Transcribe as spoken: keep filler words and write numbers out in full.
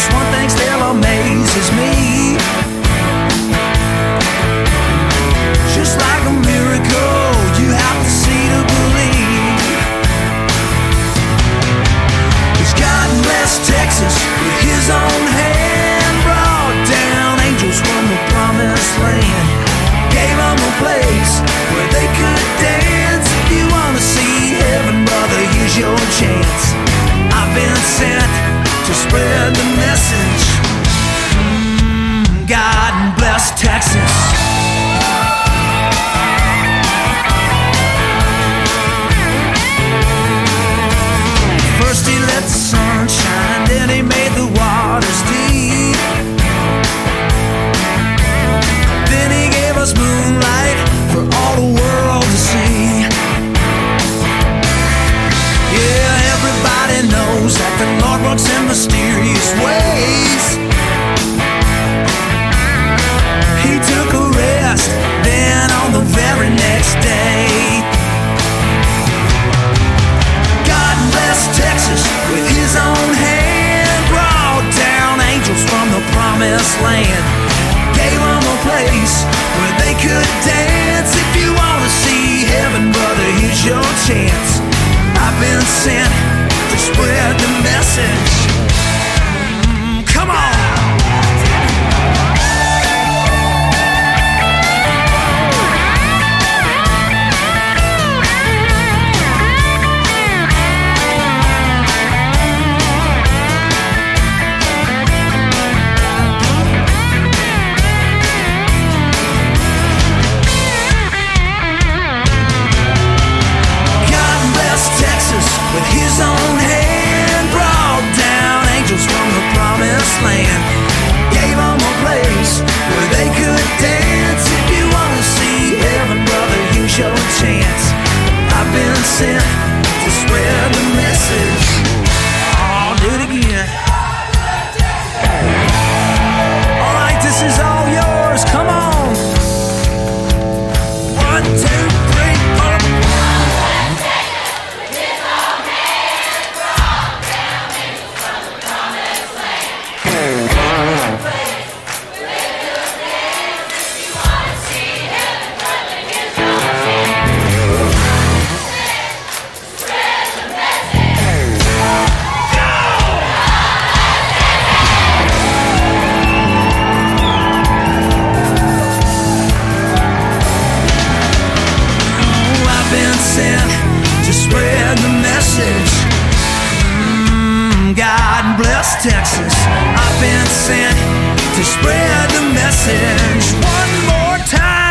There's one thing still amazes me. Just like a miracle, you have to see to believe. 'Cause God blessed Texas with his own hand, brought down angels from the promised land, gave them a place where they could dance. If you want to see heaven, brother, here's your chance. I've been sent to spread the message. Mm, God bless Texas. First he let the sun shine, then he made the waters deep. Then he gave us moonlight for all the world to see. Yeah, everybody knows that the Lord works in mysterious ways. He took a rest, then on the very next day, God blessed Texas with his own hand, brought down angels from the promised land, gave them a place where they could dance. If you want to see heaven, brother, here's your chance. I've been sent to spread the message. Mm, come on! With his own hand, brought down angels from the promised land, gave them a place where they could dance. If you want to see heaven, brother, here's your chance. I've been sent to spread the message. I'll do it again. All right, this is all yours. Come on. One, two, three, four. To spread the message. Mm, God bless Texas. I've been sent to spread the message. One more time.